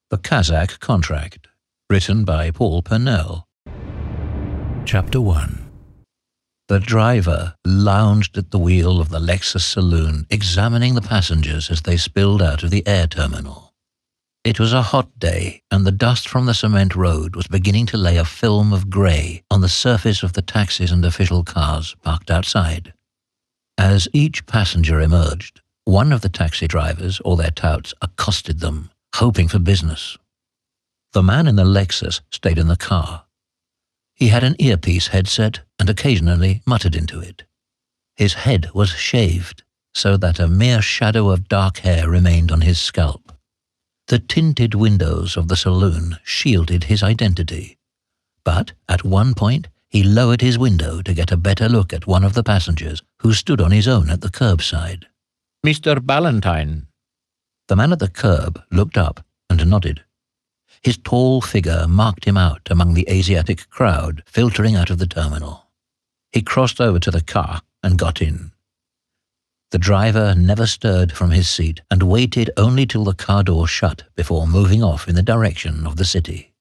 The Kazakh Contract, written by Paul Purnell. Chapter 1. The driver lounged at the wheel of the Lexus saloon, examining the passengers as they spilled out of the air terminal. It was a hot day, and the dust from the cement road was beginning to lay a film of grey on the surface of the taxis and official cars parked outside. As each passenger emerged, one of the taxi drivers or their touts accosted them, hoping for business. The man in the Lexus stayed in the car. He had an earpiece headset and occasionally muttered into it. His head was shaved, so that a mere shadow of dark hair remained on his scalp. The tinted windows of the saloon shielded his identity, but at one point he lowered his window to get a better look at one of the passengers who stood on his own at the curbside. "Mr. Ballantyne." The man at the curb looked up and nodded. His tall figure marked him out among the Asiatic crowd filtering out of the terminal. He crossed over to the car and got in. The driver never stirred from his seat and waited only till the car door shut before moving off in the direction of the city.